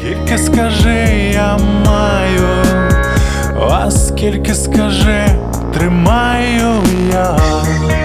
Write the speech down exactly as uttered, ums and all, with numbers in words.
Скільки, скажи, я маю, а скільки, скажи, тримаю я.